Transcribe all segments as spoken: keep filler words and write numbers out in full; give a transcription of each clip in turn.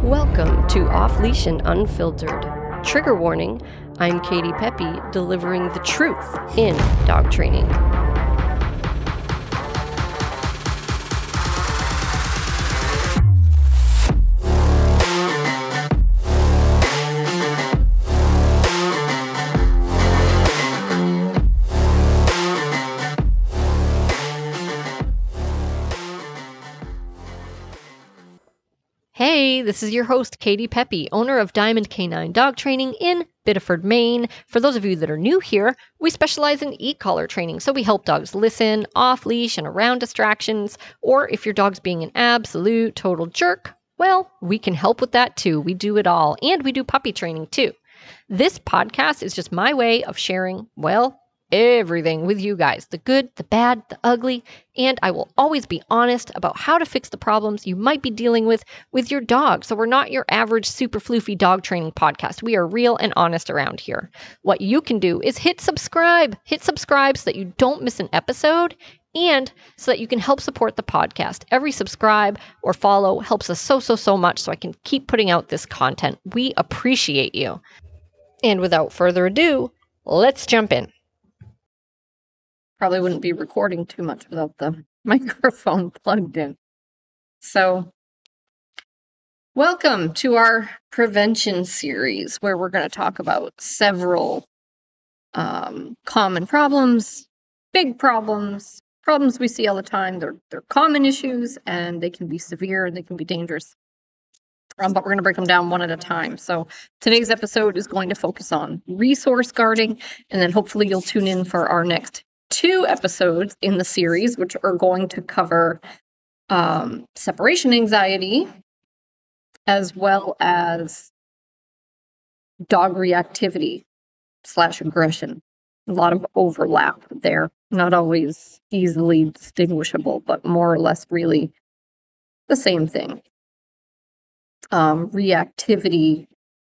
Welcome to Off Leash and Unfiltered. Trigger warning, I'm Katie Pepe, delivering the truth in dog training. Hey, this is your host, Katie Pepe, owner of Diamond Canine Dog Training in Biddeford, Maine. For those of you that are new here, we specialize in e-collar training, so we help dogs listen, off-leash, and around distractions, or if your dog's being an absolute total jerk, well, we can help with that too. We do it all, and we do puppy training too. This podcast is just my way of sharing, well, everything with you guys, the good, the bad, the ugly, and I will always be honest about how to fix the problems you might be dealing with with your dog. So we're not your average super floofy dog training podcast. We are real and honest around here. What you can do is hit subscribe, hit subscribe so that you don't miss an episode and so that you can help support the podcast. Every subscribe or follow helps us so, so, so much so I can keep putting out this content. We appreciate you. And without further ado, let's jump in. Probably wouldn't be recording too much without the microphone plugged in. So, welcome to our prevention series where we're going to talk about several um, common problems, big problems, problems we see all the time. They're, they're common issues and they can be severe and they can be dangerous. Um, but we're going to break them down one at a time. So today's episode is going to focus on resource guarding, and then hopefully you'll tune in for our next two episodes in the series, which are going to cover um, separation anxiety, as well as dog reactivity slash aggression. A lot of overlap there, not always easily distinguishable, but more or less really the same thing. Um, reactivity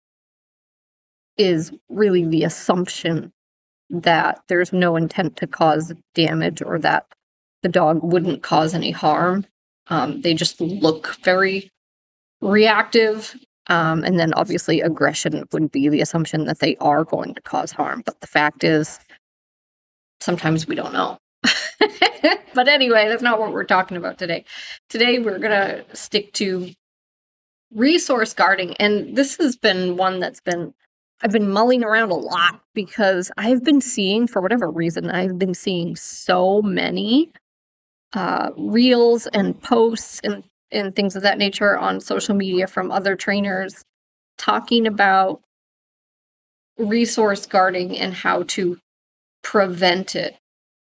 is really the assumption that there's no intent to cause damage or that the dog wouldn't cause any harm. Um, they just look very reactive. Um, and then obviously aggression would be the assumption that they are going to cause harm. But the fact is, sometimes we don't know. But anyway, that's not what we're talking about today. Today, we're going to stick to resource guarding. And this has been one that's been I've been mulling around a lot because I've been seeing, for whatever reason, I've been seeing so many uh, reels and posts and, and things of that nature on social media from other trainers talking about resource guarding and how to prevent it.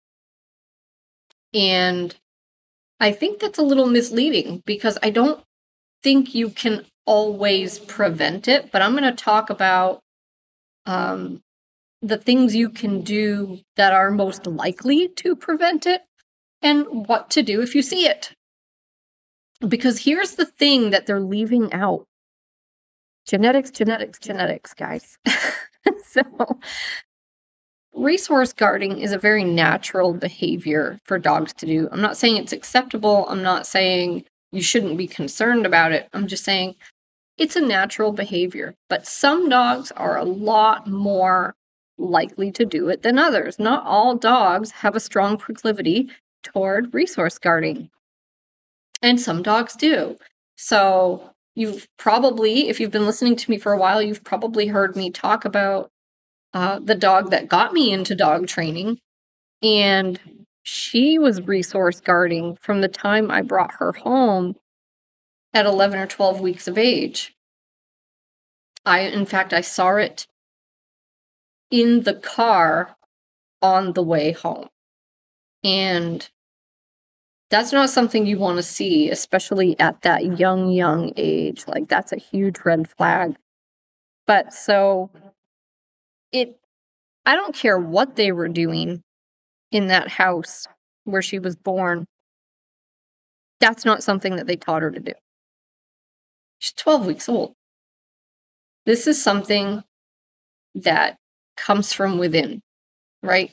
And I think that's a little misleading because I don't think you can always prevent it, but I'm going to talk about Um, the things you can do that are most likely to prevent it and what to do if you see it. Because here's the thing that they're leaving out. Genetics, genetics, genetics, guys. So, resource guarding is a very natural behavior for dogs to do. I'm not saying it's acceptable. I'm not saying you shouldn't be concerned about it. I'm just saying it's a natural behavior, but some dogs are a lot more likely to do it than others. Not all dogs have a strong proclivity toward resource guarding, and some dogs do. So you've probably, if you've been listening to me for a while, you've probably heard me talk about uh, the dog that got me into dog training, and she was resource guarding from the time I brought her home at eleven or twelve weeks of age. I, in fact, I saw it in the car on the way home. And that's not something you want to see, especially at that young, young age. Like, that's a huge red flag. But so, it, I don't care what they were doing in that house where she was born. That's not something that they taught her to do. She's twelve weeks old. This is something that comes from within, right?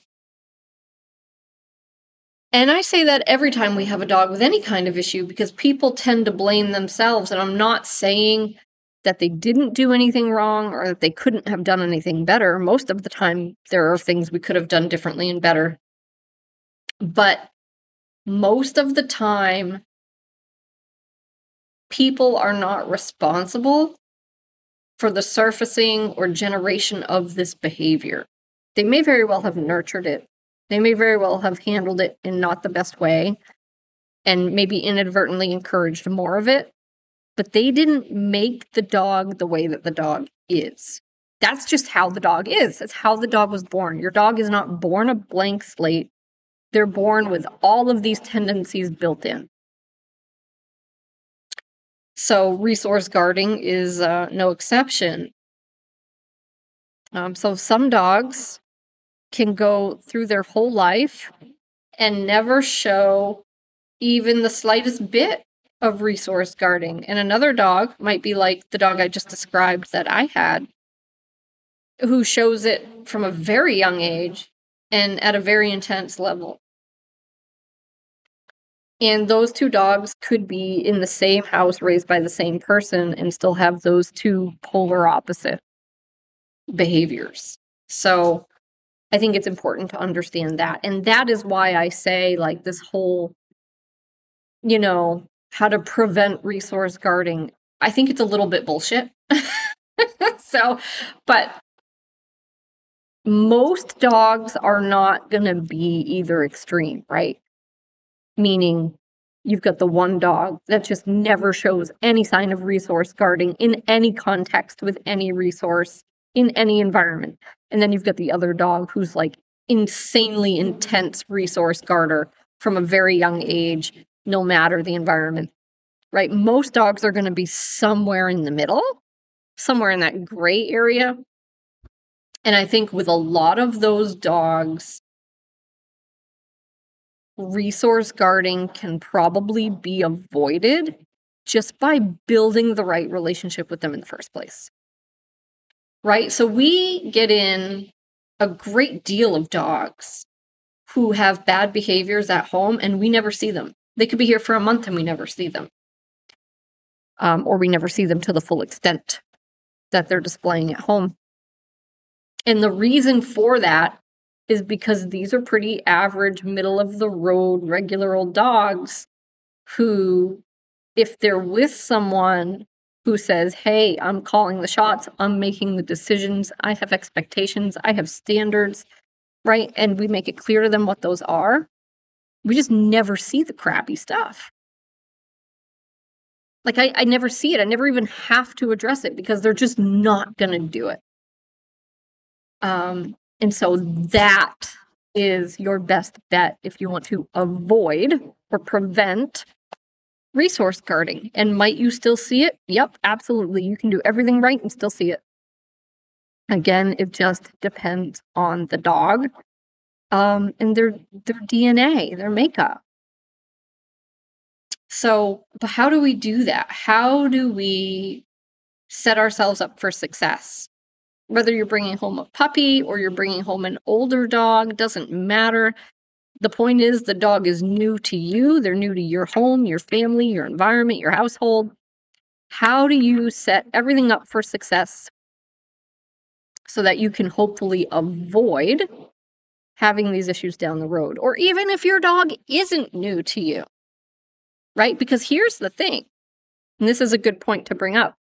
And I say that every time we have a dog with any kind of issue because people tend to blame themselves. And I'm not saying that they didn't do anything wrong or that they couldn't have done anything better. Most of the time, there are things we could have done differently and better. But most of the time, people are not responsible for the surfacing or generation of this behavior. They may very well have nurtured it. They may very well have handled it in not the best way and maybe inadvertently encouraged more of it. But they didn't make the dog the way that the dog is. That's just how the dog is. That's how the dog was born. Your dog is not born a blank slate. They're born with all of these tendencies built in. So resource guarding is uh, no exception. Um, so some dogs can go through their whole life and never show even the slightest bit of resource guarding. And another dog might be like the dog I just described that I had, who shows it from a very young age and at a very intense level. And those two dogs could be in the same house, raised by the same person, and still have those two polar opposite behaviors. So I think it's important to understand that. And that is why I say, like, this whole, you know, how to prevent resource guarding, I think it's a little bit bullshit. So, but most dogs are not going to be either extreme, right? Meaning you've got the one dog that just never shows any sign of resource guarding in any context with any resource in any environment. And then you've got the other dog who's like insanely intense resource guarder from a very young age, no matter the environment, right? Most dogs are going to be somewhere in the middle, somewhere in that gray area. And I think with a lot of those dogs, resource guarding can probably be avoided just by building the right relationship with them in the first place. Right? So we get in a great deal of dogs who have bad behaviors at home and we never see them. They could be here for a month and we never see them. Um, or we never see them to the full extent that they're displaying at home. And the reason for that is because these are pretty average, middle of the road, regular old dogs who, if they're with someone who says, hey, I'm calling the shots, I'm making the decisions, I have expectations, I have standards, right? And we make it clear to them what those are, we just never see the crappy stuff. Like, I, I never see it. I never even have to address it because they're just not going to do it. Um, and so that is your best bet if you want to avoid or prevent resource guarding. And might you still see it? Yep, absolutely. You can do everything right and still see it. Again, it just depends on the dog um, and their their D N A, their makeup. So, but how do we do that? How do we set ourselves up for success? Whether you're bringing home a puppy or you're bringing home an older dog, doesn't matter. The point is the dog is new to you. They're new to your home, your family, your environment, your household. How do you set everything up for success so that you can hopefully avoid having these issues down the road? Or even if your dog isn't new to you, right? Because here's the thing, and this is a good point to bring up,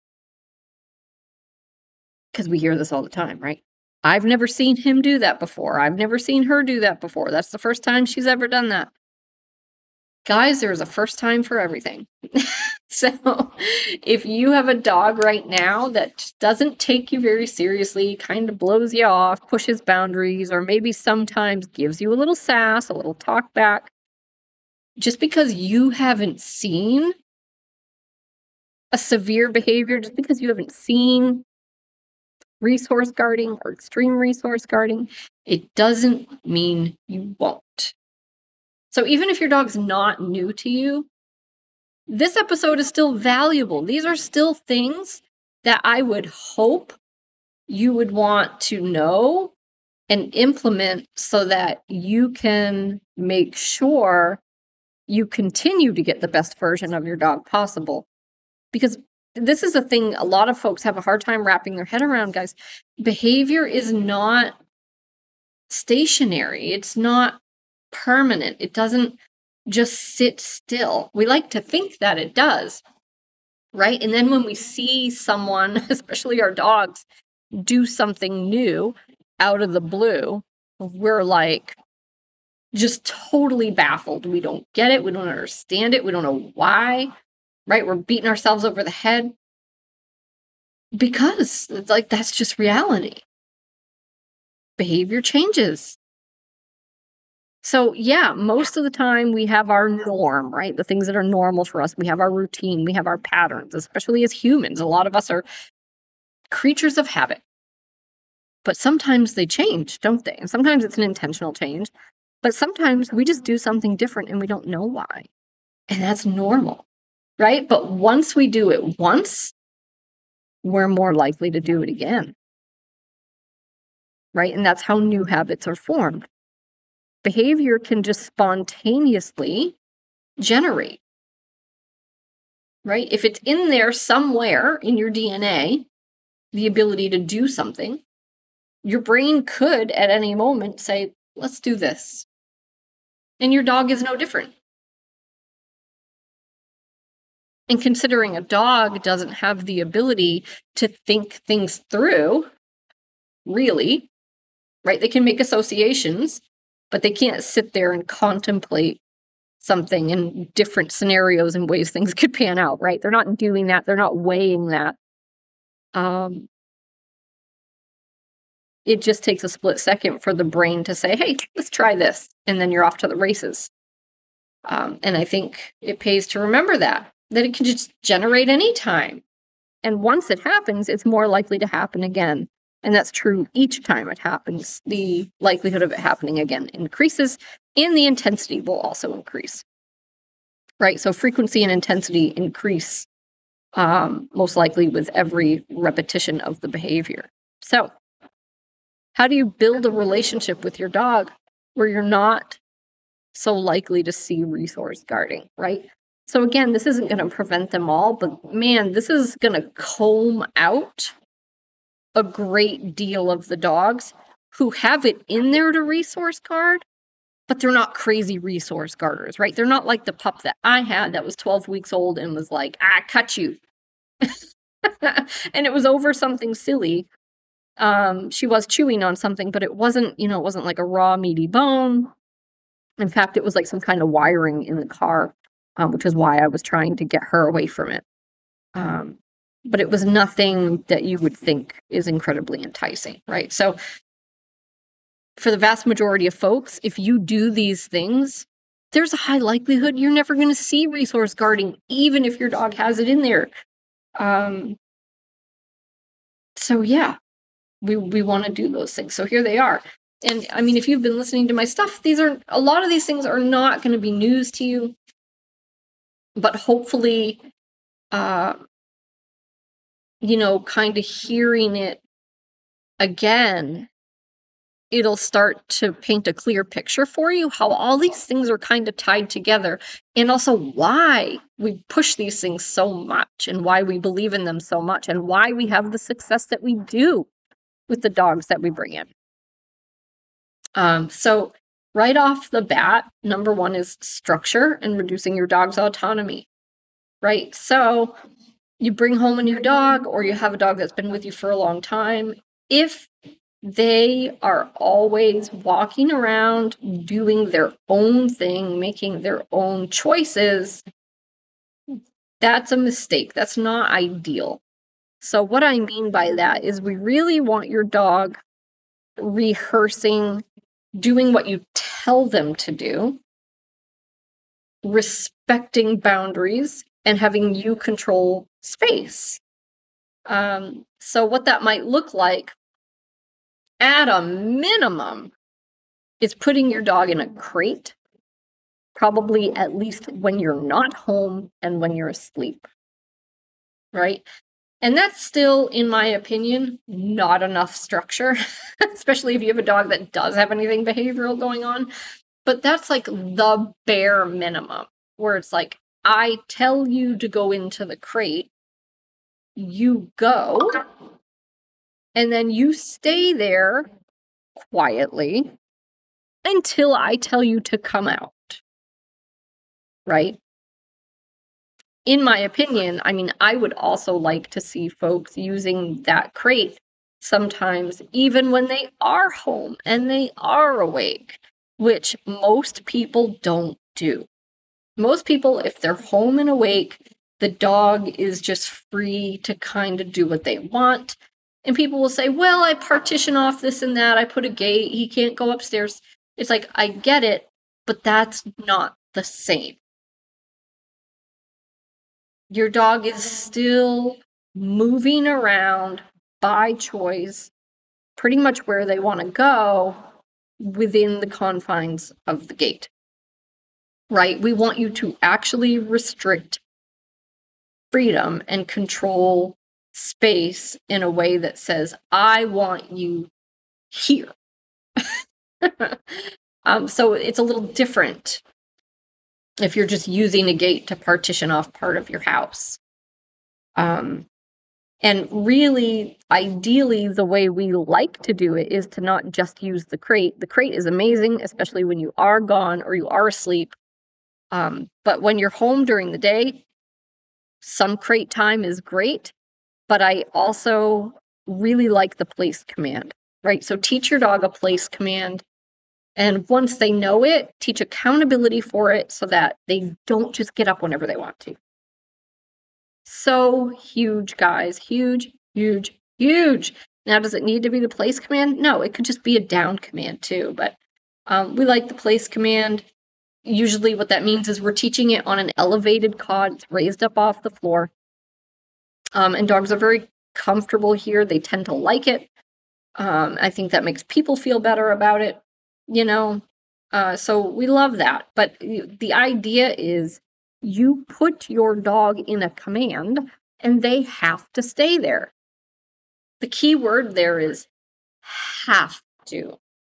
because we hear this all the time, right? I've never seen him do that before. I've never seen her do that before. That's the first time she's ever done that. Guys, there's a first time for everything. So if you have a dog right now that doesn't take you very seriously, kind of blows you off, pushes boundaries, or maybe sometimes gives you a little sass, a little talk back, just because you haven't seen a severe behavior, just because you haven't seen resource guarding or extreme resource guarding, it doesn't mean you won't. So even if your dog's not new to you, this episode is still valuable. These are still things that I would hope you would want to know and implement so that you can make sure you continue to get the best version of your dog possible. Because this is a thing a lot of folks have a hard time wrapping their head around, guys. Behavior is not stationary. It's not permanent. It doesn't just sit still. We like to think that it does, right? And then when we see someone, especially our dogs, do something new out of the blue, we're like just totally baffled. We don't get it. We don't understand it. We don't know why, right? We're beating ourselves over the head because it's like, that's just reality. Behavior changes. So yeah, most of the time we have our norm, right? The things that are normal for us. We have our routine. We have our patterns, especially as humans. A lot of us are creatures of habit. But sometimes they change, don't they? And sometimes it's an intentional change. But sometimes we just do something different and we don't know why. And that's normal, right? But once we do it once, we're more likely to do it again, right? And that's how new habits are formed. Behavior can just spontaneously generate, right? If it's in there somewhere in your D N A, the ability to do something, your brain could at any moment say, let's do this. And your dog is no different. And considering a dog doesn't have the ability to think things through, really, right? They can make associations, but they can't sit there and contemplate something in different scenarios and ways things could pan out, right? They're not doing that. They're not weighing that. Um, it just takes a split second for the brain to say, hey, let's try this. And then you're off to the races. Um, and I think it pays to remember that, that it can just generate anytime. And once it happens, it's more likely to happen again. And that's true each time it happens. The likelihood of it happening again increases, and the intensity will also increase. Right? So frequency and intensity increase um, most likely with every repetition of the behavior. So how do you build a relationship with your dog where you're not so likely to see resource guarding, right? So again, this isn't going to prevent them all, but man, this is going to comb out a great deal of the dogs who have it in there to resource guard, but they're not crazy resource guarders, right? They're not like the pup that I had that was twelve weeks old and was like, I cut you. And it was over something silly. Um, she was chewing on something, but it wasn't, you know, it wasn't like a raw meaty bone. In fact, it was like some kind of wiring in the car, um, which is why I was trying to get her away from it. Um, but it was nothing that you would think is incredibly enticing, right? So for the vast majority of folks, if you do these things, there's a high likelihood you're never going to see resource guarding, even if your dog has it in there. Um, so yeah, we, we want to do those things. So here they are. And I mean, if you've been listening to my stuff, these are, a lot of these things are not going to be news to you, but hopefully, uh, you know, kind of hearing it again, it'll start to paint a clear picture for you how all these things are kind of tied together, and also why we push these things so much and why we believe in them so much and why we have the success that we do with the dogs that we bring in. Um, so right off the bat, number one is structure and reducing your dog's autonomy, right? So you bring home a new dog, or you have a dog that's been with you for a long time. If they are always walking around, doing their own thing, making their own choices, that's a mistake. That's not ideal. So what I mean by that is we really want your dog rehearsing, doing what you tell them to do, respecting boundaries, and having you control space. Um, so what that might look like, at a minimum, is putting your dog in a crate, probably at least when you're not home and when you're asleep, right? And that's still, in my opinion, not enough structure, especially if you have a dog that does have anything behavioral going on. But that's like the bare minimum, where it's like, I tell you to go into the crate, you go and then you stay there quietly until I tell you to come out, right? In my opinion, I mean, I would also like to see folks using that crate sometimes, even when they are home and they are awake, which most people don't do. Most people, if they're home and awake, the dog is just free to kind of do what they want. And people will say, well, I partition off this and that. I put a gate. He can't go upstairs. It's like, I get it, but that's not the same. Your dog is still moving around by choice, pretty much where they want to go within the confines of the gate, right? We want you to actually restrict freedom and control space in a way that says, I want you here. um, so it's a little different if you're just using a gate to partition off part of your house. Um, and really, ideally, the way we like to do it is to not just use the crate. The crate is amazing, especially when you are gone or you are asleep. Um, but when you're home during the day, some crate time is great. But I also really like the place command, right? So teach your dog a place command. And once they know it, teach accountability for it so that they don't just get up whenever they want to. So huge, guys. Huge, huge, huge. Now, does it need to be the place command? No, it could just be a down command too. But um, we like the place command. Usually what that means is we're teaching it on an elevated cot. It's raised up off the floor. Um, and dogs are very comfortable here. They tend to like it. Um, I think that makes people feel better about it, you know. Uh, so we love that. But the idea is you put your dog in a command and they have to stay there. The key word there is have to.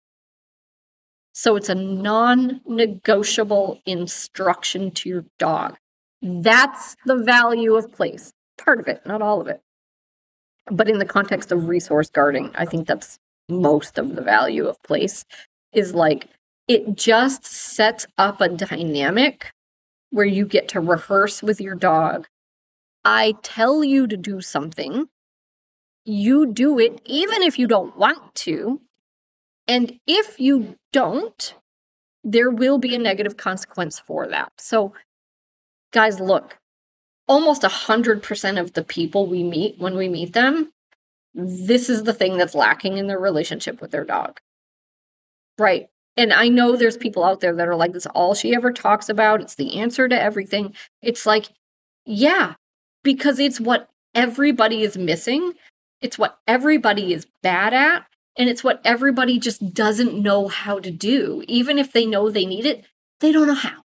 So it's a non-negotiable instruction to your dog. That's the value of place. Part of it, not all of it. But in the context of resource guarding, I think that's most of the value of place, is like it just sets up a dynamic where you get to rehearse with your dog. I tell you to do something, you do it even if you don't want to, and if you don't, there will be a negative consequence for that. So, guys, look, almost one hundred percent of the people we meet when we meet them, this is the thing that's lacking in their relationship with their dog. Right. And I know there's people out there that are like, this is all she ever talks about. It's the answer to everything. It's like, yeah, because it's what everybody is missing. It's what everybody is bad at. And it's what everybody just doesn't know how to do. Even if they know they need it, they don't know how.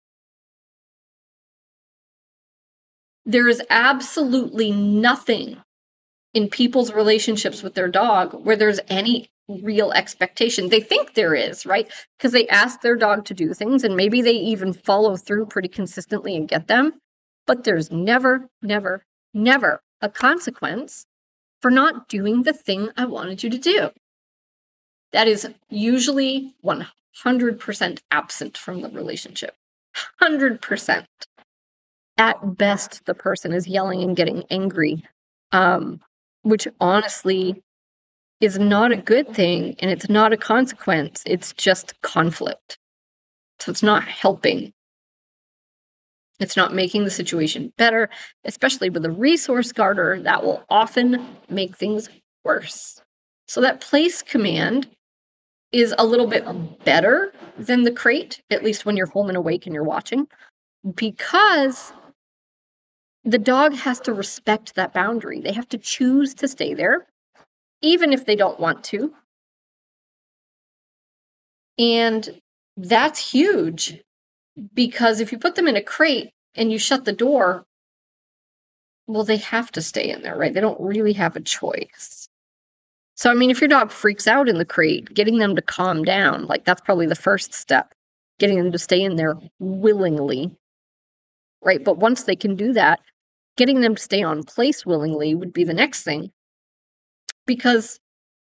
There is absolutely nothing in people's relationships with their dog where there's any real expectation. They think there is, right? Because they ask their dog to do things and maybe they even follow through pretty consistently and get them. But there's never, never, never a consequence for not doing the thing I wanted you to do. That is usually one hundred percent absent from the relationship. one hundred percent. At best, the person is yelling and getting angry, um, which honestly is not a good thing, and it's not a consequence. It's just conflict. So it's not helping. It's not making the situation better, especially with a resource guarder. That will often make things worse. So that place command is a little bit better than the crate, at least when you're home and awake and you're watching, because the dog has to respect that boundary. They have to choose to stay there, even if they don't want to. And that's huge, because if you put them in a crate and you shut the door, well, they have to stay in there, right? They don't really have a choice. So, I mean, if your dog freaks out in the crate, getting them to calm down, like that's probably the first step, getting them to stay in there willingly, right? But once they can do that, Getting them to stay on place willingly would be the next thing, because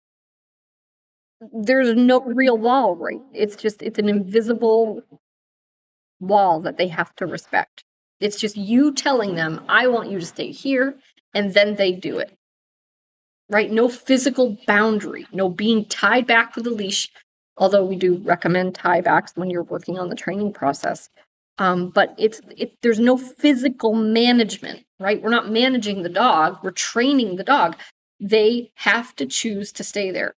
there's no real wall, right? It's just, it's an invisible wall that they have to respect. It's just you telling them, I want you to stay here, and then they do it. Right? No physical boundary, no being tied back with a leash, although we do recommend tie backs when you're working on the training process. Um, but it's it, there's no physical management, right? We're not managing the dog, we're training the dog. They have to choose to stay there.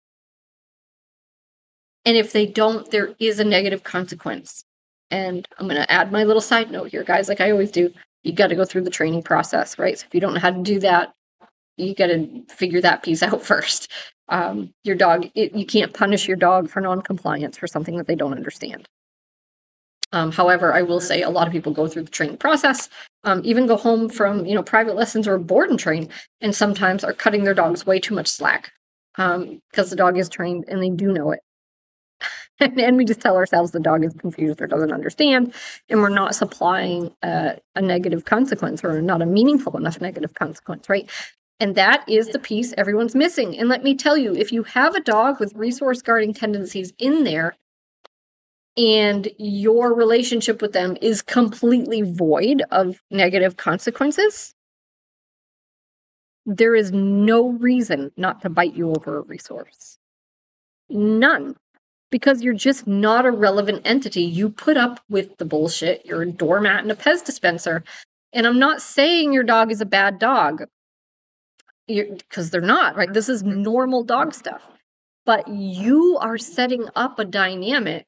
And if they don't, there is a negative consequence. And I'm going to add my little side note here, guys, like I always do. You got to go through the training process, right? So if you don't know how to do that, you got to figure that piece out first. Um, your dog, it, you can't punish your dog for non-compliance for something that they don't understand. Um, however, I will say a lot of people go through the training process, um, even go home from, you know, private lessons or board and train, and sometimes are cutting their dogs way too much slack um, because the dog is trained and they do know it. and, and we just tell ourselves the dog is confused or doesn't understand, and we're not supplying a, a negative consequence, or not a meaningful enough negative consequence, right? And that is the piece everyone's missing. And let me tell you, if you have a dog with resource guarding tendencies in there, and your relationship with them is completely void of negative consequences, there is no reason not to bite you over a resource. None. Because you're just not a relevant entity. You put up with the bullshit. You're a doormat and a Pez dispenser. And I'm not saying your dog is a bad dog, because they're not, right? This is normal dog stuff. But you are setting up a dynamic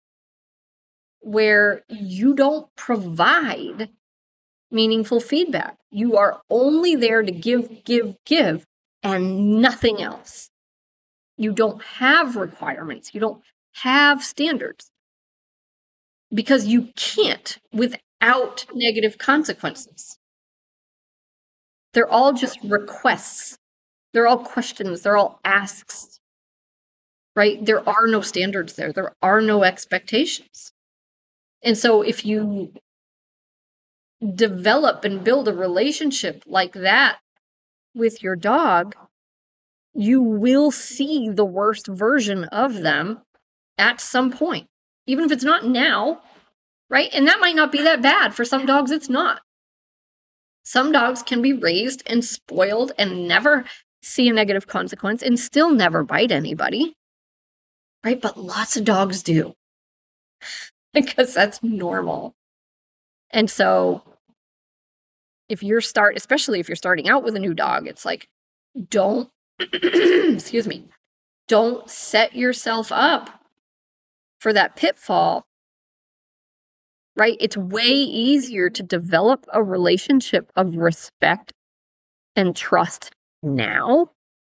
where you don't provide meaningful feedback. You are only there to give, give, give, and nothing else. You don't have requirements. You don't have standards. Because you can't without negative consequences. They're all just requests. They're all questions. They're all asks. Right? There are no standards there. There are no expectations. And so if you develop and build a relationship like that with your dog, you will see the worst version of them at some point, even if it's not now, right? And that might not be that bad. For some dogs, it's not. Some dogs can be raised and spoiled and never see a negative consequence and still never bite anybody, right? But lots of dogs do. Because that's normal. And so if you're start, especially if you're starting out with a new dog, it's like, don't, excuse me, don't set yourself up for that pitfall, right? It's way easier to develop a relationship of respect and trust now,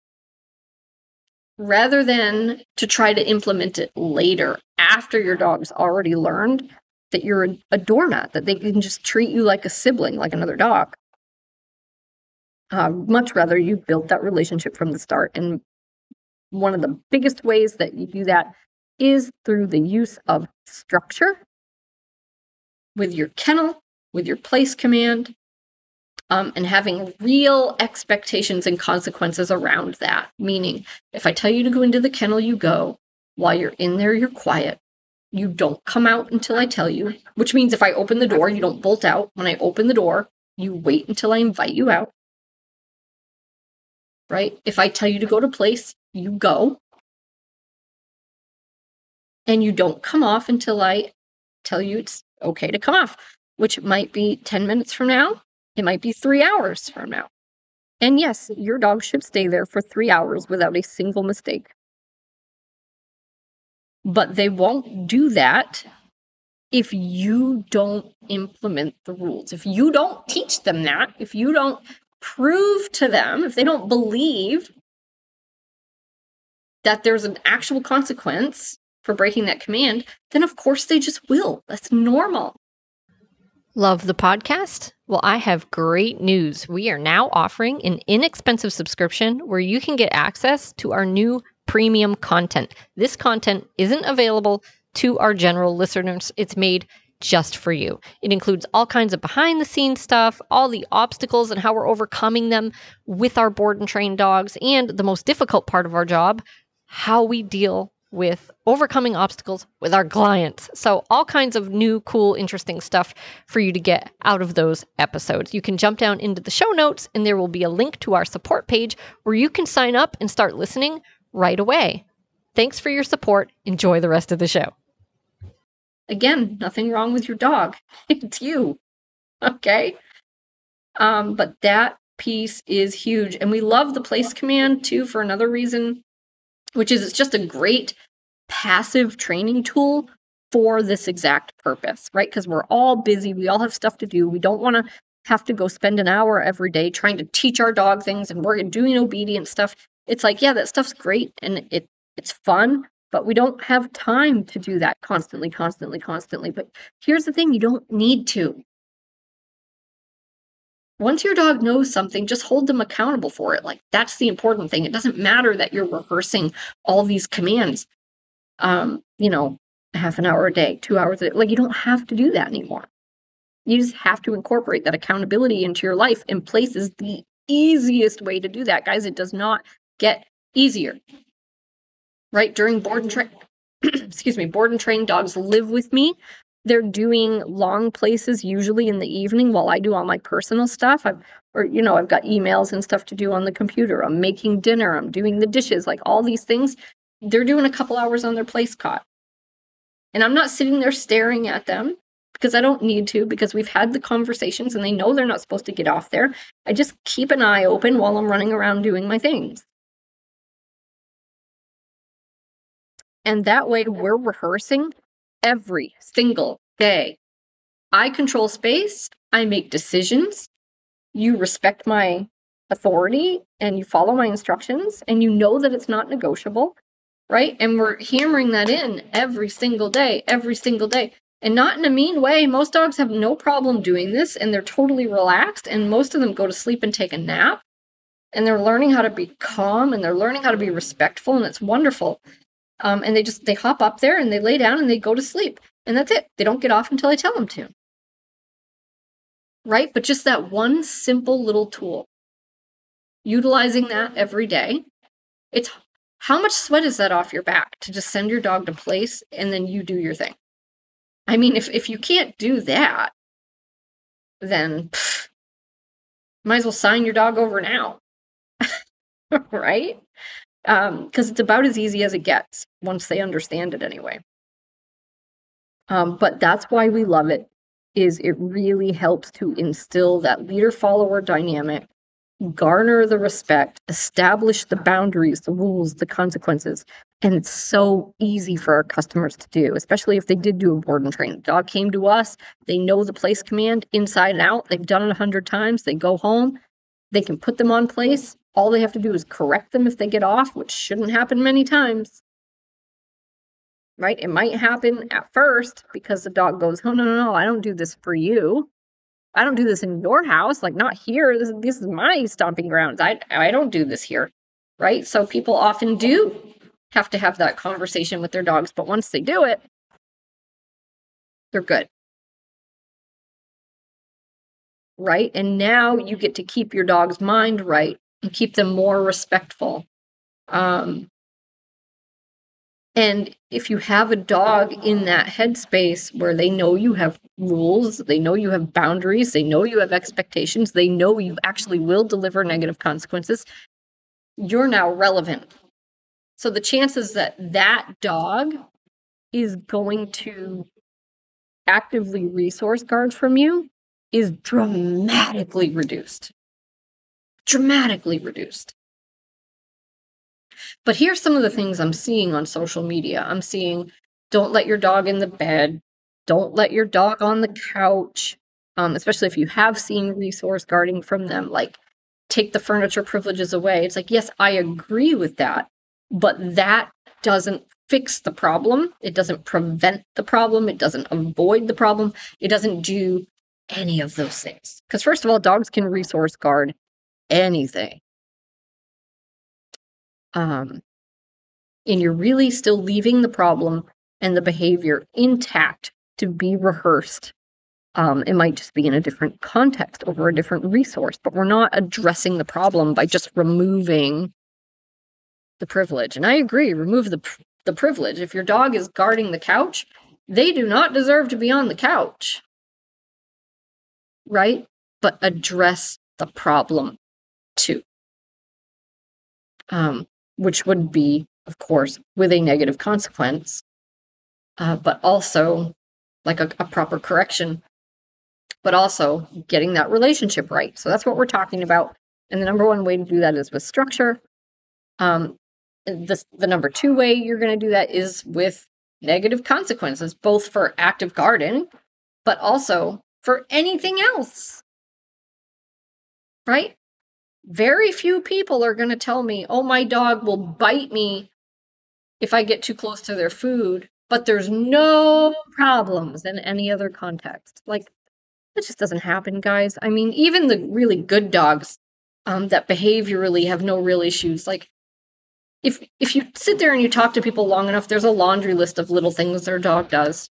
rather than to try to implement it later, after your dog's already learned that you're a, a doormat, that they can just treat you like a sibling, like another dog. Uh, much rather you built that relationship from the start. And one of the biggest ways that you do that is through the use of structure with your kennel, with your place command, um, and having real expectations and consequences around that. Meaning, if I tell you to go into the kennel, you go. While you're in there, you're quiet. You don't come out until I tell you, which means if I open the door, you don't bolt out. When I open the door, you wait until I invite you out. Right? If I tell you to go to place, you go. And you don't come off until I tell you it's okay to come off, which might be ten minutes from now. It might be three hours from now. And yes, your dog should stay there for three hours without a single mistake. But they won't do that if you don't implement the rules. If you don't teach them that, if you don't prove to them, if they don't believe that there's an actual consequence for breaking that command, then of course they just will. That's normal. Love the podcast? Well, I have great news. We are now offering an inexpensive subscription where you can get access to our new premium content. This content isn't available to our general listeners. It's made just for you. It includes all kinds of behind the scenes stuff, all the obstacles and how we're overcoming them with our board and trained dogs, and the most difficult part of our job, how we deal with overcoming obstacles with our clients. So all kinds of new, cool, interesting stuff for you to get out of those episodes. You can jump down into the show notes and there will be a link to our support page where you can sign up and start listening right away. Thanks for your support. Enjoy the rest of the show. Again, nothing wrong with your dog. It's you. Okay? Um, but that piece is huge. And we love the place command too for another reason, which is it's just a great passive training tool for this exact purpose, right? Because we're all busy. We all have stuff to do. We don't want to have to go spend an hour every day trying to teach our dog things and we're doing obedience stuff. It's like, yeah, that stuff's great and it it's fun, but we don't have time to do that constantly, constantly, constantly. But here's the thing, you don't need to. Once your dog knows something, just hold them accountable for it. Like, that's the important thing. It doesn't matter that you're rehearsing all these commands, um, you know, half an hour a day, two hours a day. Like, you don't have to do that anymore. You just have to incorporate that accountability into your life, and place is the easiest way to do that. Guys, it does not get easier. Right? During board and train, excuse me, board and train dogs live with me. They're doing long places usually in the evening while I do all my personal stuff. I've, or, you know, I've got emails and stuff to do on the computer. I'm making dinner. I'm doing the dishes, like all these things. They're doing a couple hours on their place cot. And I'm not sitting there staring at them because I don't need to, because we've had the conversations and they know they're not supposed to get off there. I just keep an eye open while I'm running around doing my things. And that way we're rehearsing every single day. I control space. I make decisions. You respect my authority and you follow my instructions and you know that it's not negotiable, right? And we're hammering that in every single day, every single day. And not in a mean way. Most dogs have no problem doing this and they're totally relaxed. And most of them go to sleep and take a nap. And they're learning how to be calm and they're learning how to be respectful. And it's wonderful. Um, and they just, they hop up there and they lay down and they go to sleep. And that's it. They don't get off until I tell them to. Right? But just that one simple little tool. Utilizing that every day. It's, how much sweat is that off your back to just send your dog to place and then you do your thing? I mean, if, if you can't do that, then pff, might as well sign your dog over now. Right? Um, because it's about as easy as it gets once they understand it anyway. Um, but that's why we love it, is it really helps to instill that leader-follower dynamic, garner the respect, establish the boundaries, the rules, the consequences. And it's so easy for our customers to do, especially if they did do a board and train. The dog came to us, they know the place command inside and out, they've done it a hundred times, they go home, they can put them on place. All they have to do is correct them if they get off, which shouldn't happen many times. Right? It might happen at first because the dog goes, oh, no, no, no, I don't do this for you. I don't do this in your house, like not here. This, this is my stomping grounds. I, I don't do this here. Right? So people often do have to have that conversation with their dogs. But once they do it, they're good. Right? And now you get to keep your dog's mind right and keep them more respectful. Um, and if you have a dog in that headspace where they know you have rules, they know you have boundaries, they know you have expectations, they know you actually will deliver negative consequences, you're now relevant. So the chances that that dog is going to actively resource guard from you is dramatically reduced. Dramatically reduced. But here's some of the things I'm seeing on social media. I'm seeing, don't let your dog in the bed. Don't let your dog on the couch. Um, especially if you have seen resource guarding from them, like take the furniture privileges away. It's like, yes, I agree with that, but that doesn't fix the problem. It doesn't prevent the problem. It doesn't avoid the problem. It doesn't do any of those things. Because first of all, dogs can resource guard anything. Um, and you're really still leaving the problem and the behavior intact to be rehearsed. Um, it might just be in a different context over a different resource, but we're not addressing the problem by just removing the privilege. And I agree, remove the the privilege. If your dog is guarding the couch, they do not deserve to be on the couch, right? But address the problem too, um, which would be, of course, with a negative consequence, uh, but also like a, a proper correction, but also getting that relationship right. So that's what we're talking about. And the number one way to do that is with structure. Um, the, the number two way you're going to do that is with negative consequences, both for active guarding, but also for anything else, right? Very few people are going to tell me, oh, my dog will bite me if I get too close to their food, but there's no problems in any other context. Like, that just doesn't happen, guys. I mean, even the really good dogs um, that behaviorally have no real issues, like, If if you sit there and you talk to people long enough, there's a laundry list of little things their dog does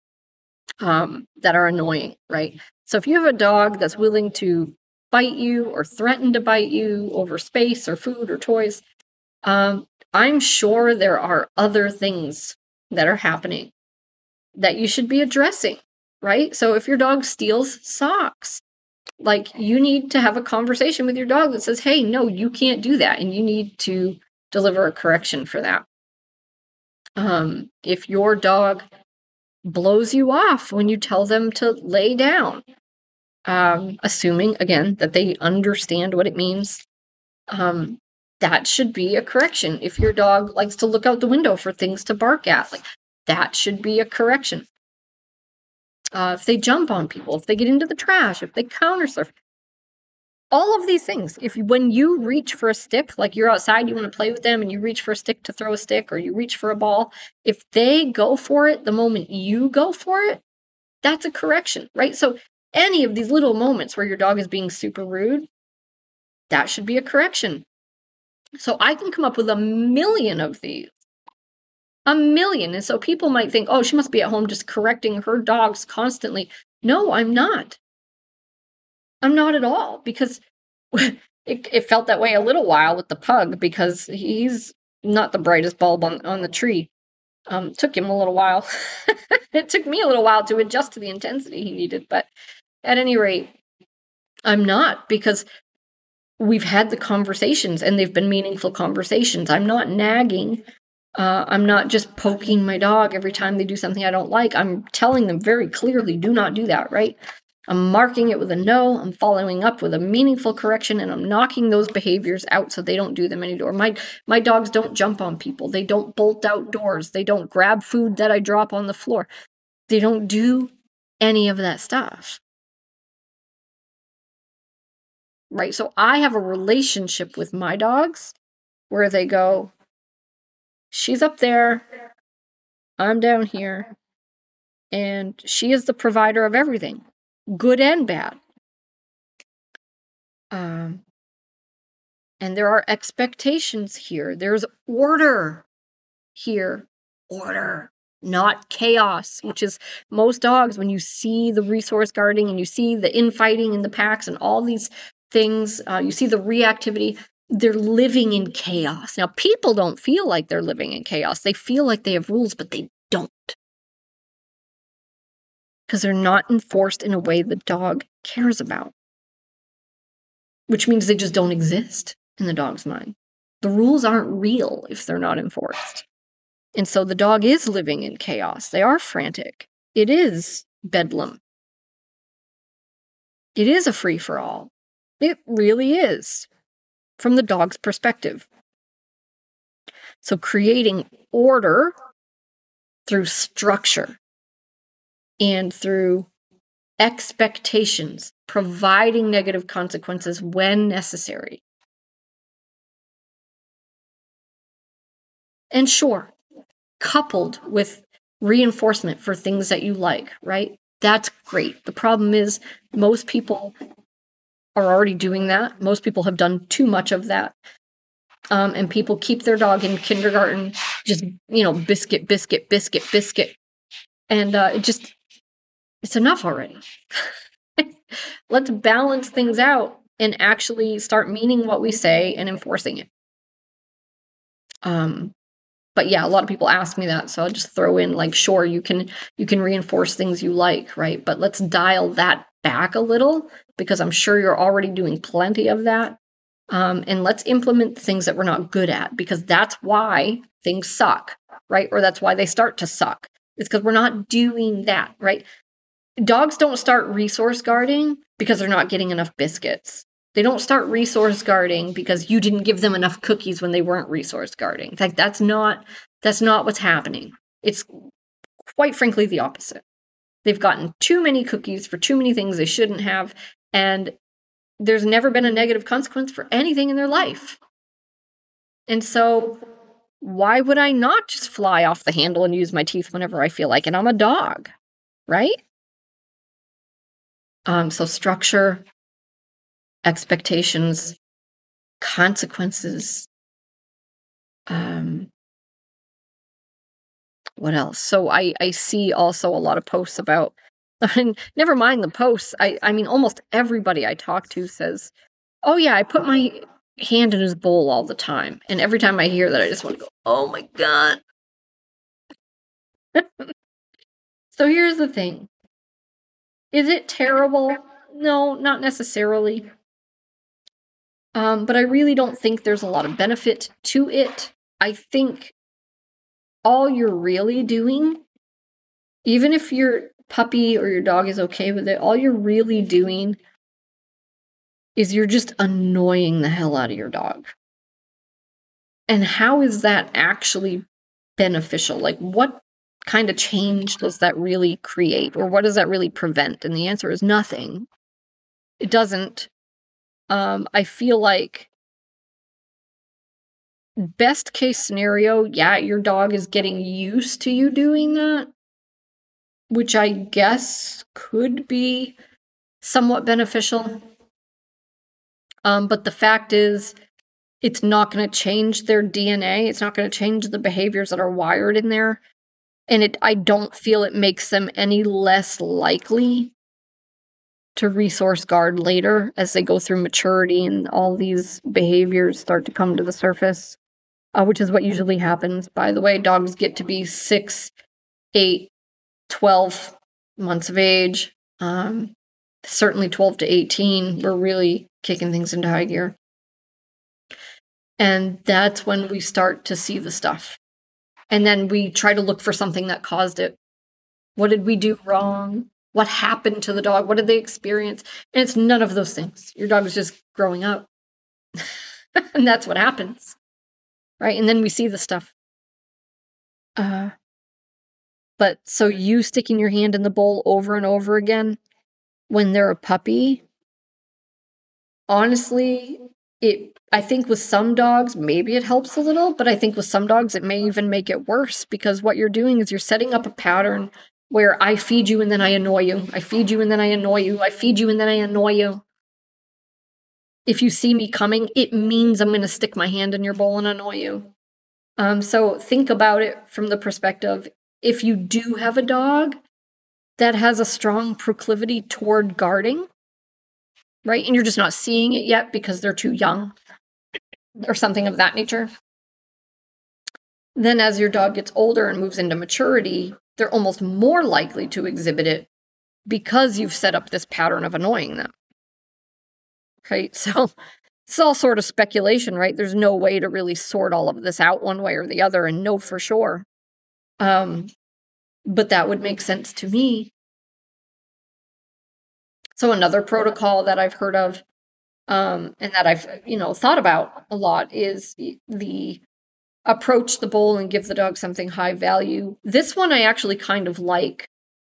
um, that are annoying, right? So if you have a dog that's willing to bite you or threaten to bite you over space or food or toys, um, I'm sure there are other things that are happening that you should be addressing, right? So if your dog steals socks, like, you need to have a conversation with your dog that says, hey, no, you can't do that, and you need to deliver a correction for that. Um, if your dog blows you off when you tell them to lay down, um, assuming, again, that they understand what it means, um, that should be a correction. If your dog likes to look out the window for things to bark at, like, that should be a correction. Uh, if they jump on people, if they get into the trash, if they counter surf, all of these things. If when you reach for a stick, like you're outside, you want to play with them, and you reach for a stick to throw a stick, or you reach for a ball, if they go for it the moment you go for it, that's a correction, right? So any of these little moments where your dog is being super rude, that should be a correction. So I can come up with a million of these. A million. And so people might think, oh, she must be at home just correcting her dogs constantly. No, I'm not. I'm not at all, because it, it felt that way a little while with the pug, because he's not the brightest bulb on, on the tree. Um, took him a little while. It took me a little while to adjust to the intensity he needed. But at any rate, I'm not, because we've had the conversations and they've been meaningful conversations. I'm not nagging. Uh, I'm not just poking my dog every time they do something I don't like. I'm telling them very clearly, do not do that, right? I'm marking it with a no, I'm following up with a meaningful correction, and I'm knocking those behaviors out so they don't do them anymore. My my dogs don't jump on people. They don't bolt out doors. They don't grab food that I drop on the floor. They don't do any of that stuff. Right? So I have a relationship with my dogs where they go, she's up there, I'm down here, and she is the provider of everything, good and bad. Um, and there are expectations here. There's order here. Order, not chaos, which is most dogs, when you see the resource guarding and you see the infighting in the packs and all these things, uh, you see the reactivity, they're living in chaos. Now, people don't feel like they're living in chaos. They feel like they have rules, but they don't. Because they're not enforced in a way the dog cares about. Which means they just don't exist in the dog's mind. The rules aren't real if they're not enforced. And so the dog is living in chaos. They are frantic. It is bedlam. It is a free-for-all. It really is, from the dog's perspective. So creating order through structure and through expectations, providing negative consequences when necessary. And sure, coupled with reinforcement for things that you like, right? That's great. The problem is most people are already doing that. Most people have done too much of that. Um, and people keep their dog in kindergarten, just, you know, biscuit, biscuit, biscuit, biscuit. And uh, it just, It's enough already. Let's balance things out and actually start meaning what we say and enforcing it. Um, but yeah, a lot of people ask me that, so I'll just throw in like, sure, you can you can reinforce things you like, right? But let's dial that back a little, because I'm sure you're already doing plenty of that. Um, and let's implement things that we're not good at, because that's why things suck, right? Or that's why they start to suck. It's because we're not doing that, right? Dogs don't start resource guarding because they're not getting enough biscuits. They don't start resource guarding because you didn't give them enough cookies when they weren't resource guarding. In fact, that's not that's not what's happening. It's quite frankly the opposite. They've gotten too many cookies for too many things they shouldn't have, and there's never been a negative consequence for anything in their life. And so why would I not just fly off the handle and use my teeth whenever I feel like it? I'm a dog, right? Um, so structure, expectations, consequences. Um, what else? So I, I see also a lot of posts about, never mind the posts. I, I mean, almost everybody I talk to says, oh yeah, I put my hand in his bowl all the time. And every time I hear that, I just want to go, oh my God. So here's the thing. Is it terrible? No, not necessarily. Um, but I really don't think there's a lot of benefit to it. I think all you're really doing, even if your puppy or your dog is okay with it, all you're really doing is you're just annoying the hell out of your dog. And how is that actually beneficial? Like, what kind of change does that really create? Or what does that really prevent? And the answer is nothing. It doesn't. Um, I feel like best case scenario, yeah, your dog is getting used to you doing that, which I guess could be somewhat beneficial. Um, but the fact is, it's not going to change their D N A. It's not going to change the behaviors that are wired in there. And it, I don't feel it makes them any less likely to resource guard later as they go through maturity and all these behaviors start to come to the surface, uh, which is what usually happens. By the way, dogs get to be six, eight, twelve months of age. Um, certainly twelve to eighteen, we're really kicking things into high gear. And that's when we start to see the stuff. And then we try to look for something that caused it. What did we do wrong? What happened to the dog? What did they experience? And it's none of those things. Your dog is just growing up. And that's what happens. Right? And then we see the stuff. Uh, but so you sticking your hand in the bowl over and over again when they're a puppy, honestly, it I think with some dogs, maybe it helps a little, but I think with some dogs, it may even make it worse, because what you're doing is you're setting up a pattern where I feed you and then I annoy you. I feed you and then I annoy you. I feed you and then I annoy you. If you see me coming, it means I'm going to stick my hand in your bowl and annoy you. Um, so think about it from the perspective, if you do have a dog that has a strong proclivity toward guarding, right, and you're just not seeing it yet because they're too young, or something of that nature, then as your dog gets older and moves into maturity, they're almost more likely to exhibit it because you've set up this pattern of annoying them. Okay, so it's all sort of speculation, right? There's no way to really sort all of this out one way or the other and know for sure. Um, but that would make sense to me. So another protocol that I've heard of, Um, and that I've, you know, thought about a lot is the approach the bowl and give the dog something high value. This one I actually kind of like.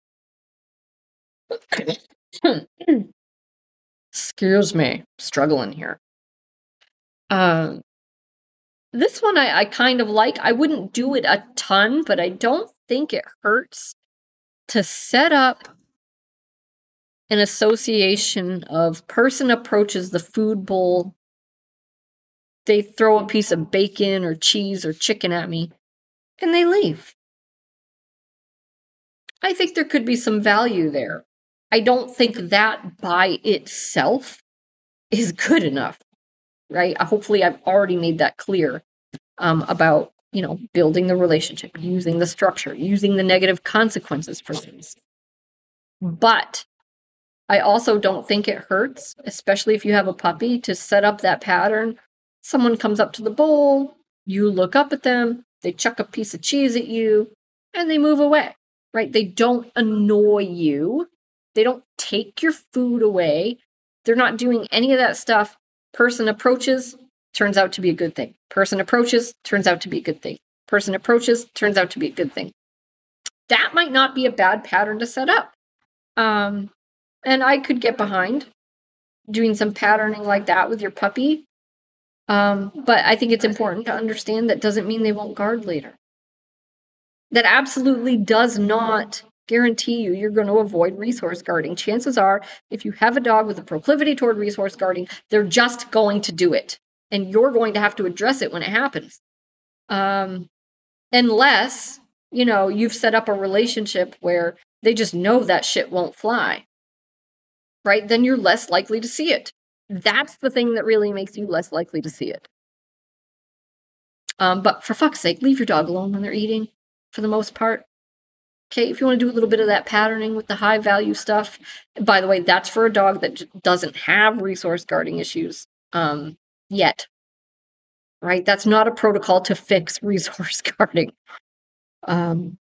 Excuse me, struggling here. Um, this one I, I kind of like. I wouldn't do it a ton, but I don't think it hurts to set up an association of person approaches the food bowl, they throw a piece of bacon or cheese or chicken at me, and they leave. I think there could be some value there. I don't think that by itself is good enough, right? Hopefully I've already made that clear um, about, you know, building the relationship, using the structure, using the negative consequences for things. But I also don't think it hurts, especially if you have a puppy, to set up that pattern. Someone comes up to the bowl, you look up at them, they chuck a piece of cheese at you, and they move away, right? They don't annoy you. They don't take your food away. They're not doing any of that stuff. Person approaches, turns out to be a good thing. Person approaches, turns out to be a good thing. Person approaches, turns out to be a good thing. That might not be a bad pattern to set up. Um, and I could get behind doing some patterning like that with your puppy. Um, but I think it's important to understand that doesn't mean they won't guard later. That absolutely does not guarantee you you're going to avoid resource guarding. Chances are, if you have a dog with a proclivity toward resource guarding, they're just going to do it. And you're going to have to address it when it happens. Um, unless, you know, you've set up a relationship where they just know that shit won't fly. Right? Then you're less likely to see it. That's the thing that really makes you less likely to see it. Um, but for fuck's sake, leave your dog alone when they're eating, for the most part. Okay, if you want to do a little bit of that patterning with the high value stuff, by the way, that's for a dog that doesn't have resource guarding issues um, yet. Right? That's not a protocol to fix resource guarding. Um,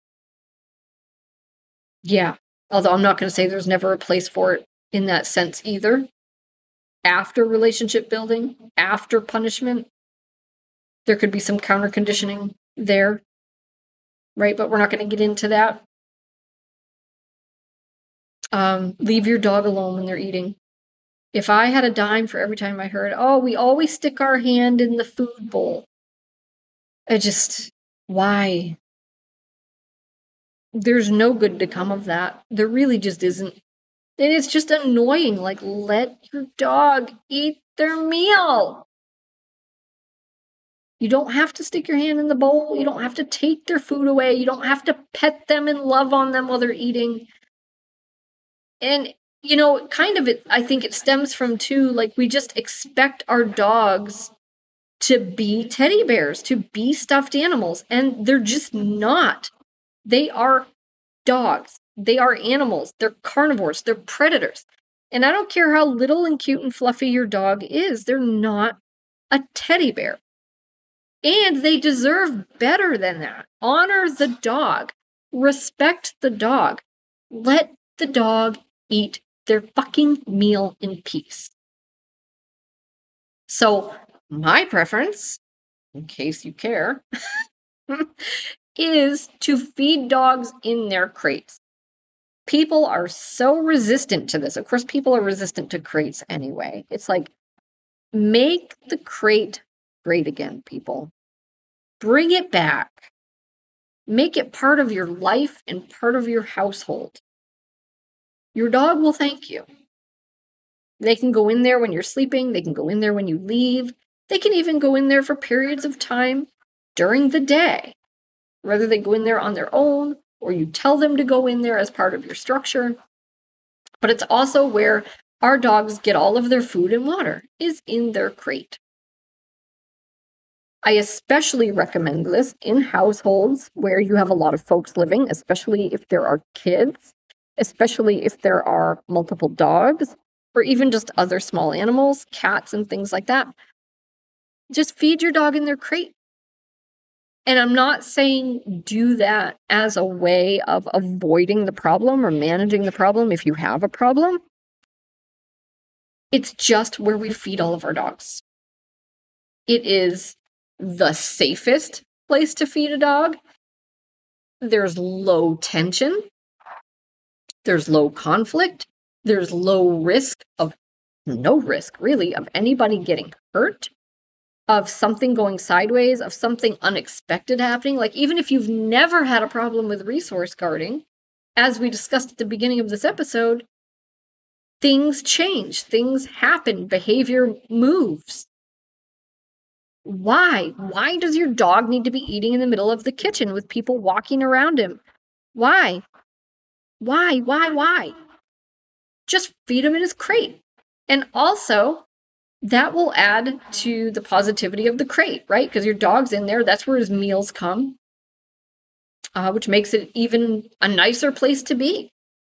yeah, although I'm not going to say there's never a place for it in that sense either. After relationship building, after punishment, there could be some counter conditioning there. Right? But we're not going to get into that. Um, leave your dog alone when they're eating. If I had a dime for every time I heard, oh, we always stick our hand in the food bowl. I just, why? There's no good to come of that. There really just isn't. And it's just annoying. Like, let your dog eat their meal. You don't have to stick your hand in the bowl. You don't have to take their food away. You don't have to pet them and love on them while they're eating. And, you know, kind of it, I think it stems from, too, like, we just expect our dogs to be teddy bears, to be stuffed animals. And they're just not. They are dogs. They are animals. They're carnivores. They're predators. And I don't care how little and cute and fluffy your dog is. They're not a teddy bear. And they deserve better than that. Honor the dog. Respect the dog. Let the dog eat their fucking meal in peace. So, my preference, in case you care, is to feed dogs in their crates. People are so resistant to this. Of course, people are resistant to crates anyway. It's like, make the crate great again, people. Bring it back. Make it part of your life and part of your household. Your dog will thank you. They can go in there when you're sleeping. They can go in there when you leave. They can even go in there for periods of time during the day. Whether they go in there on their own or you tell them to go in there as part of your structure. But it's also where our dogs get all of their food and water, is in their crate. I especially recommend this in households where you have a lot of folks living, especially if there are kids, especially if there are multiple dogs, or even just other small animals, cats and things like that. Just feed your dog in their crate. And I'm not saying do that as a way of avoiding the problem or managing the problem if you have a problem. It's just where we feed all of our dogs. It is the safest place to feed a dog. There's low tension. There's low conflict. There's low risk of, no risk really, of anybody getting hurt, of something going sideways, of something unexpected happening. Like, even if you've never had a problem with resource guarding, as we discussed at the beginning of this episode, things change, things happen, behavior moves. Why? Why does your dog need to be eating in the middle of the kitchen with people walking around him? Why? Why, why, why? Just feed him in his crate. And also, that will add to the positivity of the crate, right? Because your dog's in there, that's where his meals come, uh, which makes it even a nicer place to be.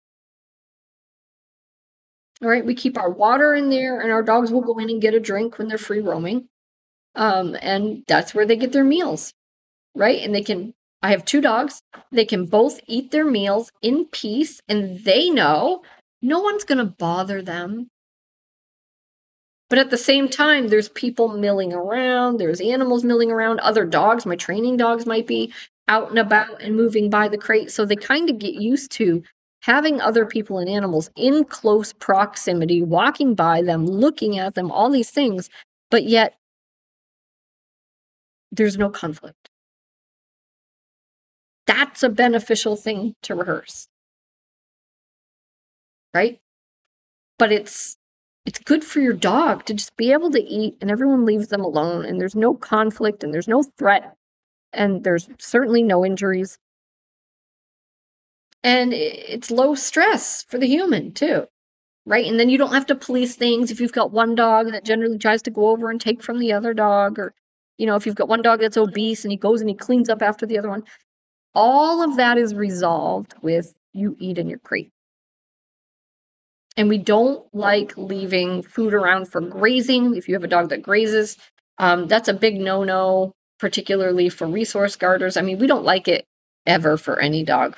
All right, we keep our water in there, and our dogs will go in and get a drink when they're free roaming. Um, and that's where they get their meals, right? And they can, I have two dogs, they can both eat their meals in peace, and they know no one's going to bother them. But at the same time, there's people milling around, there's animals milling around, other dogs, my training dogs might be out and about and moving by the crate. So they kind of get used to having other people and animals in close proximity, walking by them, looking at them, all these things, but yet there's no conflict. That's a beneficial thing to rehearse, right? But it's it's good for your dog to just be able to eat and everyone leaves them alone and there's no conflict and there's no threat and there's certainly no injuries. And it's low stress for the human too, right? And then you don't have to police things if you've got one dog that generally tries to go over and take from the other dog, or, you know, if you've got one dog that's obese and he goes and he cleans up after the other one. All of that is resolved with you eat in your crate. And we don't like leaving food around for grazing. If you have a dog that grazes, um, that's a big no-no, particularly for resource guarders. I mean, we don't like it ever for any dog.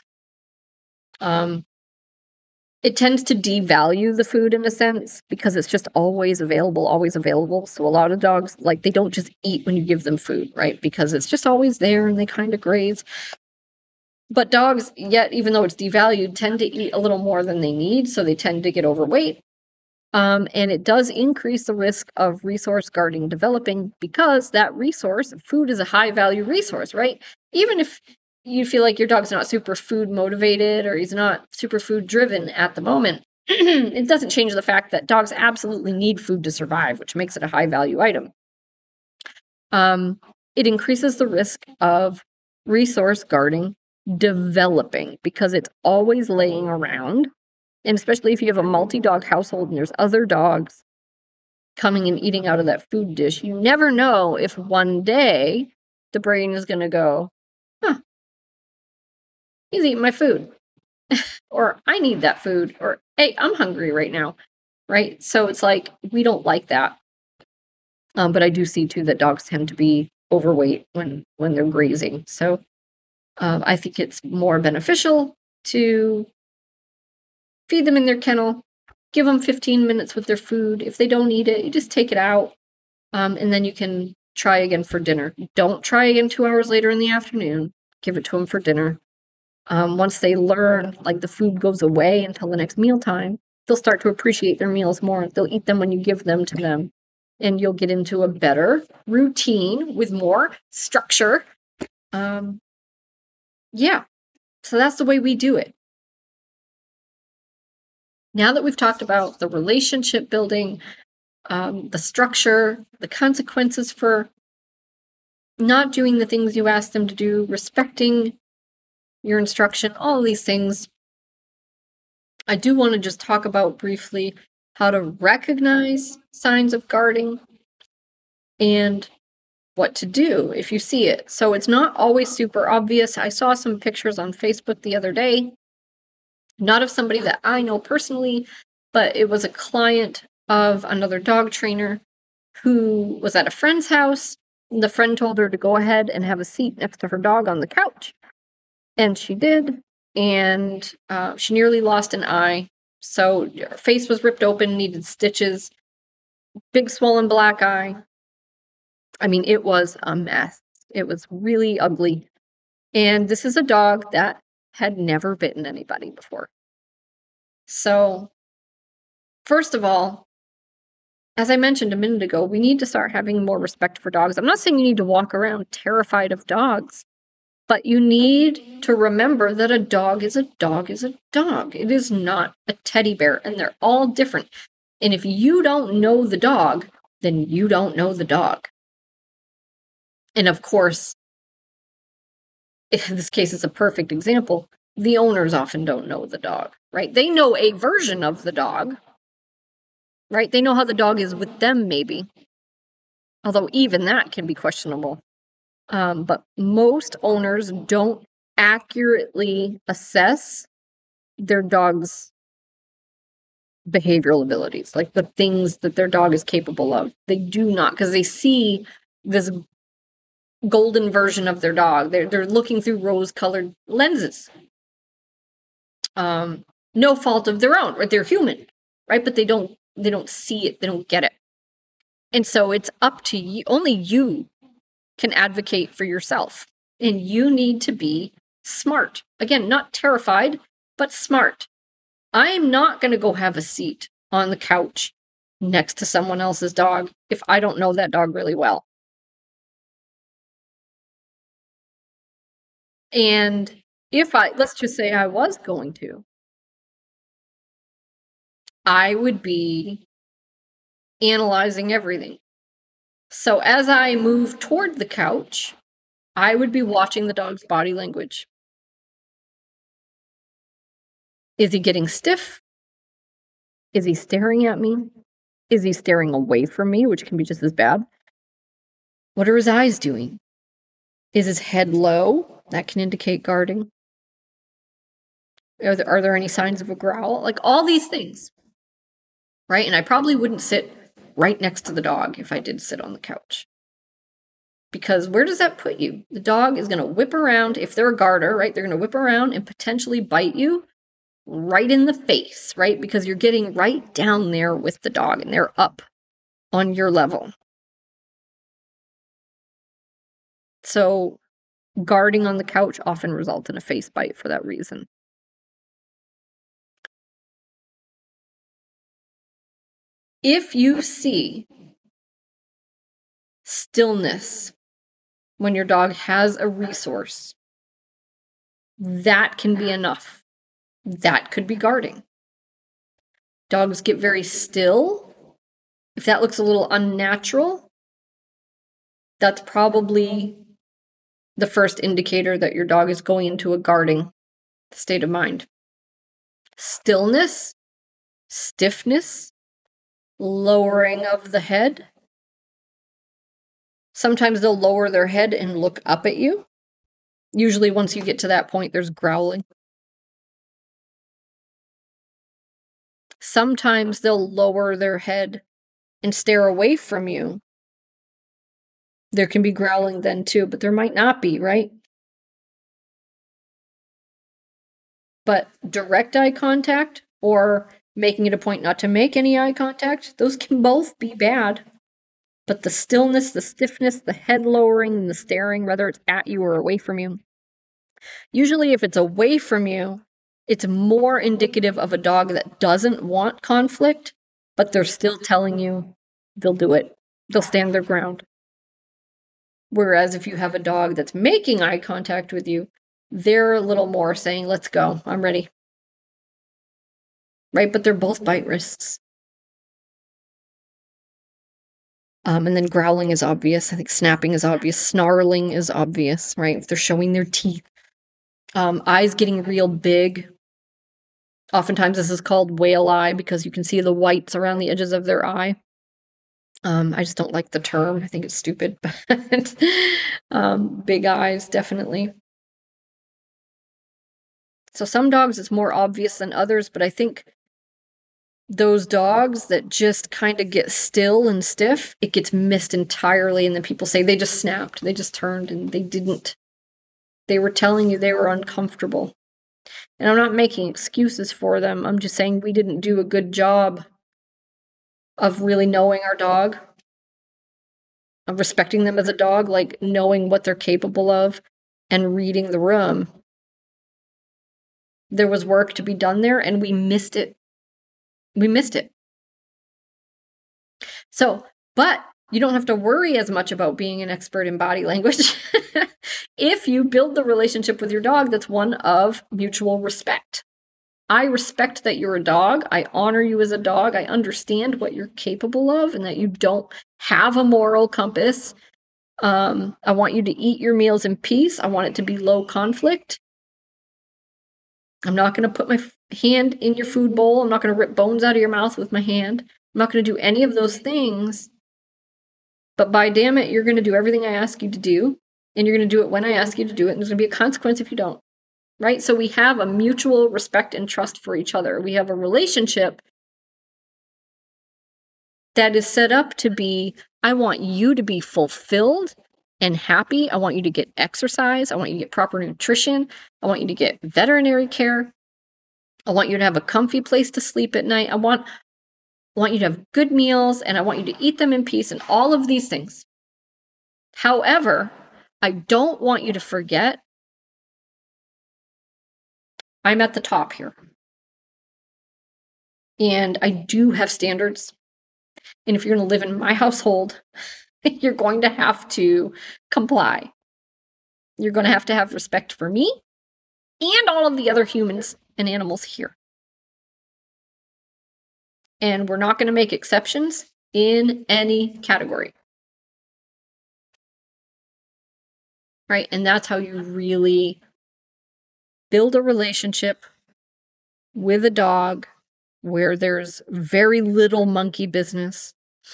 Um, it tends to devalue the food in a sense because it's just always available, always available. So a lot of dogs, like, they don't just eat when you give them food, right? Because it's just always there and they kind of graze. But dogs, yet, even though it's devalued, tend to eat a little more than they need, so they tend to get overweight. Um, and it does increase the risk of resource guarding developing because that resource, food, is a high-value resource, right? Even if you feel like your dog's not super food motivated or he's not super food driven at the moment, it doesn't change the fact that dogs absolutely need food to survive, which makes it a high-value item. Um, it increases the risk of resource guarding developing because it's always laying around, and especially if you have a multi-dog household and there's other dogs coming and eating out of that food dish, you never know if one day the brain is going to go, huh, he's eating my food, or I need that food, or hey, I'm hungry right now, right? So it's like, we don't like that. Um, but I do see too that dogs tend to be overweight when when they're grazing. So Um, I think it's more beneficial to feed them in their kennel, give them fifteen minutes with their food. If they don't eat it, you just take it out, um, and then you can try again for dinner. Don't try again two hours later in the afternoon. Give it to them for dinner. Um, once they learn, like, the food goes away until the next mealtime, they'll start to appreciate their meals more. They'll eat them when you give them to them, and you'll get into a better routine with more structure. Um, Yeah, so that's the way we do it. Now that we've talked about the relationship building, um, the structure, the consequences for not doing the things you asked them to do, respecting your instruction, all these things, I do want to just talk about briefly how to recognize signs of guarding and what to do if you see it. So it's not always super obvious. I saw some pictures on Facebook the other day, not of somebody that I know personally, but it was a client of another dog trainer who was at a friend's house. The friend told her to go ahead and have a seat next to her dog on the couch. And she did. And uh, she nearly lost an eye. So her face was ripped open, needed stitches, big swollen black eye. I mean, it was a mess. It was really ugly. And this is a dog that had never bitten anybody before. So, first of all, as I mentioned a minute ago, we need to start having more respect for dogs. I'm not saying you need to walk around terrified of dogs, but you need to remember that a dog is a dog is a dog. It is not a teddy bear, and they're all different. And if you don't know the dog, then you don't know the dog. And of course, in this case, it's a perfect example. the owners often don't know the dog, right? They know a version of the dog, right? They know how the dog is with them, maybe. Although even that can be questionable. Um, but most owners don't accurately assess their dog's behavioral abilities, like the things that their dog is capable of. They do not, because they see this golden version of their dog. They're, they're looking through rose-colored lenses. Um, no fault of their own, right? They're human, right? But they don't they don't see it, they don't get it. And so it's up to you, only you can advocate for yourself. And you need to be smart. Again, not terrified, but smart. I'm not going to go have a seat on the couch next to someone else's dog if I don't know that dog really well. And if I, let's just say I was going to, I would be analyzing everything. So as I move toward the couch, I would be watching the dog's body language. Is he getting stiff? Is he staring at me? Is he staring away from me, which can be just as bad? What are his eyes doing? Is his head low? That can indicate guarding. Are there, are there any signs of a growl? Like all these things, right? And I probably wouldn't sit right next to the dog if I did sit on the couch. Because where does that put you? The dog is going to whip around. If they're a guarder, right, they're going to whip around and potentially bite you right in the face, right? Because you're getting right down there with the dog and they're up on your level. So guarding on the couch often results in a face bite for that reason. If you see stillness when your dog has a resource, that can be enough. That could be guarding. Dogs get very still. If that looks a little unnatural, that's probably the first indicator that your dog is going into a guarding state of mind. Stillness, stiffness, lowering of the head. Sometimes they'll lower their head and look up at you. Usually once you get to that point, there's growling. Sometimes they'll lower their head and stare away from you. There can be growling then too, but there might not be, right? But direct eye contact or making it a point not to make any eye contact, those can both be bad. But the stillness, the stiffness, the head lowering, and the staring, whether it's at you or away from you. Usually if it's away from you, it's more indicative of a dog that doesn't want conflict, but they're still telling you they'll do it. They'll stand their ground. Whereas if you have a dog that's making eye contact with you, they're a little more saying, let's go, I'm ready. Right? But they're both bite risks. Um, and then growling is obvious. I think snapping is obvious. Snarling is obvious, right? If they're showing their teeth. Um, eyes getting real big. Oftentimes this is called whale eye because you can see the whites around the edges of their eye. Um, I just don't like the term. I think it's stupid. But um, big eyes, definitely. So some dogs it's more obvious than others, but I think those dogs that just kind of get still and stiff, it gets missed entirely. And then people say they just snapped. They just turned and they didn't. They were telling you they were uncomfortable. And I'm not making excuses for them. I'm just saying we didn't do a good job of really knowing our dog, of respecting them as a dog, like knowing what they're capable of and reading the room. There was work to be done there and we missed it. We missed it. So, but you don't have to worry as much about being an expert in body language if you build the relationship with your dog that's one of mutual respect. I respect that you're a dog. I honor you as a dog. I understand what you're capable of and that you don't have a moral compass. Um, I want you to eat your meals in peace. I want it to be low conflict. I'm not going to put my hand in your food bowl. I'm not going to rip bones out of your mouth with my hand. I'm not going to do any of those things. But by damn it, you're going to do everything I ask you to do. And you're going to do it when I ask you to do it. And there's going to be a consequence if you don't. Right? So we have a mutual respect and trust for each other. We have a relationship that is set up to be, I want you to be fulfilled and happy. I want you to get exercise. I want you to get proper nutrition. I want you to get veterinary care. I want you to have a comfy place to sleep at night. I want, I want you to have good meals, and I want you to eat them in peace, and all of these things. However, I don't want you to forget I'm at the top here. And I do have standards. And if you're going to live in my household, you're going to have to comply. You're going to have to have respect for me and all of the other humans and animals here. And we're not going to make exceptions in any category. Right? And that's how you really build a relationship with a dog where there's very little monkey business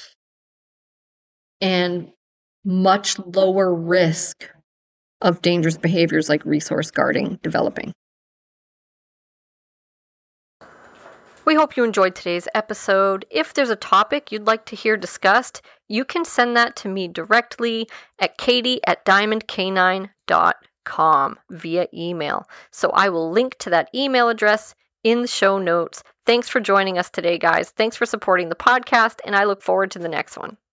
and much lower risk of dangerous behaviors like resource guarding developing. We hope you enjoyed today's episode. If there's a topic you'd like to hear discussed, you can send that to me directly at katie at diamond canine dot com via email. So I will link to that email address in the show notes. Thanks for joining us today, guys. Thanks for supporting the podcast, and I look forward to the next one.